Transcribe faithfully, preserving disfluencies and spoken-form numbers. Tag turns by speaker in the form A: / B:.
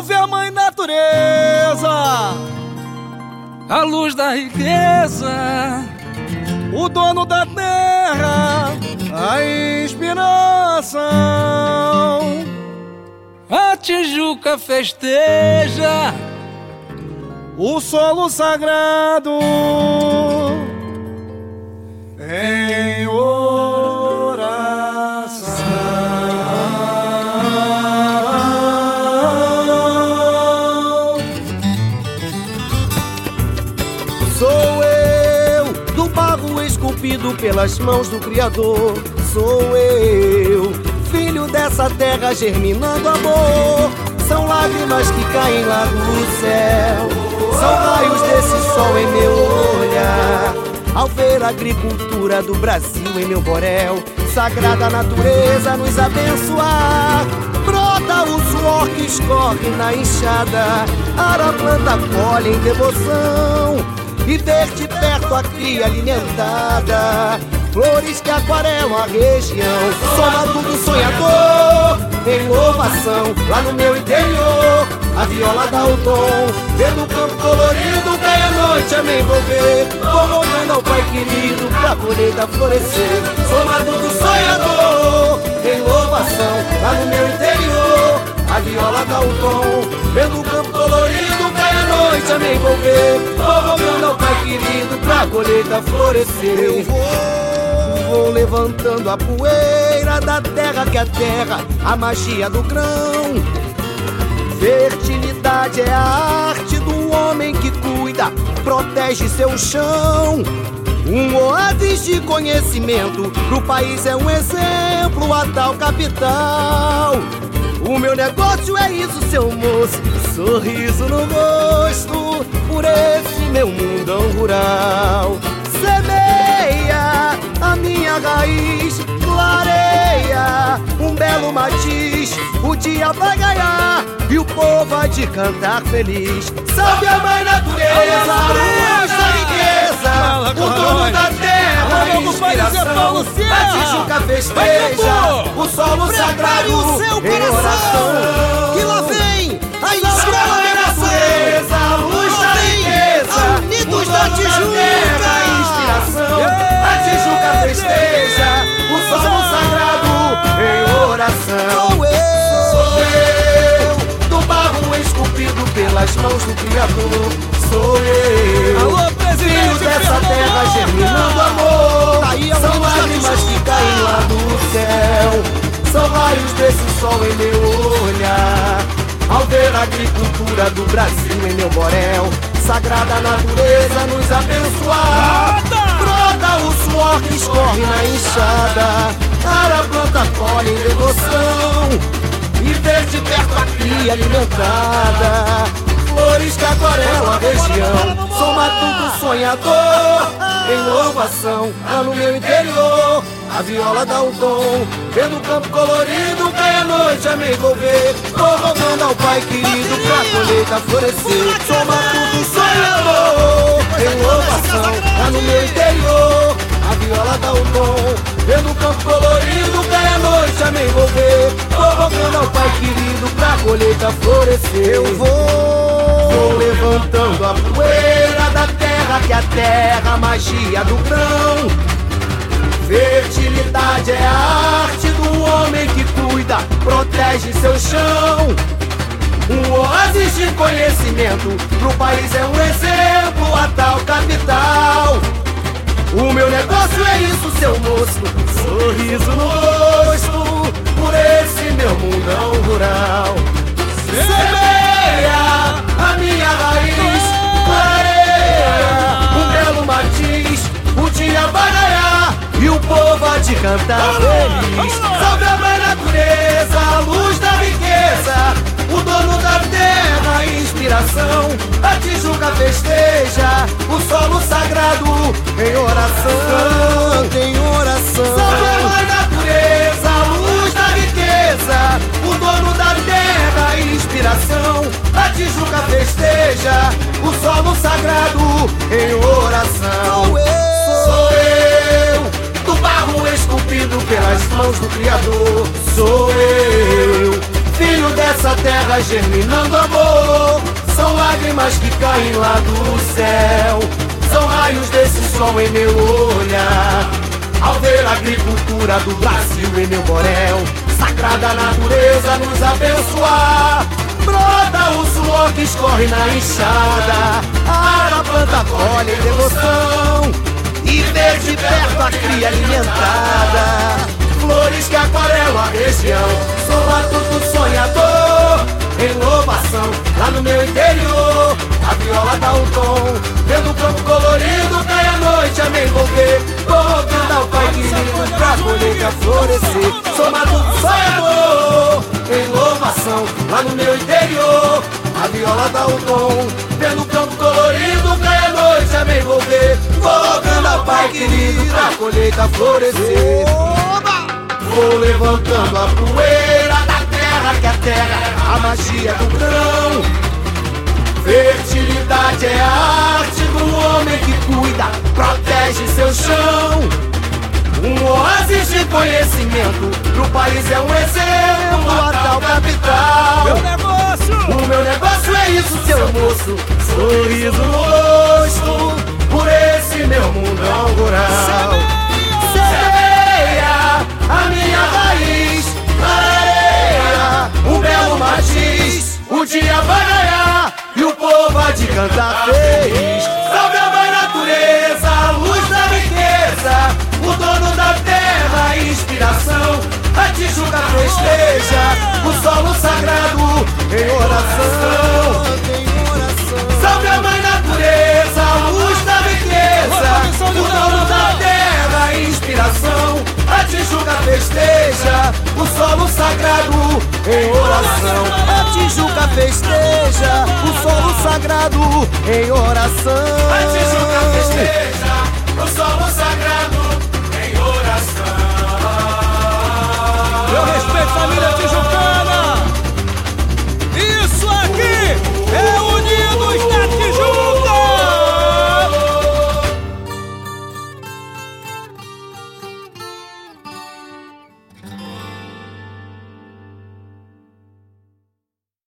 A: Salve a mãe natureza,
B: a luz da riqueza,
A: o dono da terra, a inspiração.
B: A Tijuca festeja
A: o solo sagrado em oração. Sou eu, do barro esculpido pelas mãos do Criador. Sou eu, filho dessa terra germinando amor. São lágrimas que caem lá do céu, são raios desse sol em meu olhar, ao ver a agricultura do Brasil em meu borel. Sagrada natureza nos abençoar, brota o suor que escorre na enxada, ara, planta, colhe em devoção, e ver de perto a cria alimentada, flores que aquarelam a região. Soma tudo sonhador em louvação, lá no meu interior a viola dá o tom, vendo o campo colorido cai a noite a me envolver. Vou voltando ao Pai querido pra colheita florescer. Soma tudo sonhador em louvação, lá no meu interior a viola dá o tom, vendo o campo colorido cai a noite a me envolver. Vou voltando ao Pai querido pra colheita florescer. Eu vou Vou levantando a poeira da terra que é a terra, a magia do grão. Fertilidade é a arte do homem que cuida, protege seu chão. Um oásis de conhecimento, pro país é um exemplo, a tal capital. O meu negócio é isso, seu moço, sorriso no rosto, por esse meu mundão rural. Semeia a minha raiz, clareia um belo matiz. O dia vai ganhar e o povo há de cantar feliz. Salve a mãe natureza, a luz da riqueza, o dono da terra, a inspiração. A Tijuca festeja o solo sagrado em oração.
C: Que lá vem a
A: natureza, a luz da riqueza,
C: unidos da Tijuca.
A: A Tijuca festeja o solo sagrado em oração.
C: Sou eu,
A: Sou eu, do barro esculpido pelas mãos do Criador. Sou eu,
B: Alô,
A: filho dessa terra germinando amor. São lágrimas que caem lá do céu, são raios desse sol em meu olhar, ao ver a agricultura do Brasil em meu borel. Sagrada natureza nos abençoar, brota o suor que escorre na enxada, ara, planta, colhe em devoção, e ver de perto a cria alimentada, flores que aquarelam a região. Soma tudo sonhador em louvação, lá no meu interior a viola dá um tom, vendo o campo colorido cai a noite a me envolver. Tô rogando ao Pai querido pra colheita florescer. Soma tudo sonhador em louvação, lá no meu interior a viola dá um tom, vendo o campo colorido cai a noite a me envolver. Tô rogando ao Pai querido pra colheita florescer. Eu vou, vou levantando a poeira da terra que é a terra, a magia do grão. Fertilidade é a arte do homem que cuida, protege seu chão. Um oásis de conhecimento, pro país é um exemplo, a tal capital. O meu negócio é isso, seu moço, sorriso no rosto, por esse meu mundão rural. Semeia a minha raiz, clareia um belo matiz. O dia vai ganhar e o povo há de cantar feliz. Salve a mãe natureza, a luz da riqueza, o dono da terra, a inspiração. A Tijuca festeja o solo sagrado em oração, em oração. Salve a mãe natureza, a luz da riqueza, o dono da terra, a inspiração. A Tijuca festeja o solo sagrado em oração. Sou eu, do barro esculpido pelas mãos do Criador. Sou eu, filho dessa terra germinando amor. lágrimas que caem lá do céu são raios desse sol em meu olhar. Ao ver a agricultura do Brasil em meu borel, sagrada natureza nos abençoar. Brota o suor que escorre na enxada, a planta colhe em devoção e ver de perto a cria alimentada. Flores que aquarelam a região, sou matuto sonhador em louvação. Lá no meu interior, a viola dá um tom, vendo o campo colorido, cai a noite a me envolver. Vou cantar o Pai querido pra colheita florescer. Sou matuto sonhador em louvação. Lá no meu interior, a viola dá um tom, vendo o campo colorido, cai a noite a me envolver. Vou cantar o Pai querido pra colheita florescer. Vou levantando a poeira da terra, que a terra é a magia do grão. Fertilidade é a arte do homem que cuida, protege seu chão. Um oásis de conhecimento pro país é um exemplo, a tal capital.
B: Meu negócio!
A: O meu negócio é isso, seu moço. Sorriso no rosto, por esse meu mundão rural. Semeia a minha raiz na areia, um belo matiz. O dia vai ganhar e o povo há de cantar feliz. Salve a mãe natureza, a luz da riqueza, o dono da terra, a inspiração. A Tijuca festeja o solo sagrado em oração. Salve a mãe natureza, a luz da riqueza, o dono da terra, a inspiração. A Tijuca festeja o solo sagrado em oração. A Tijuca festeja o solo sagrado em oração.
C: A Tijuca festeja o solo sagrado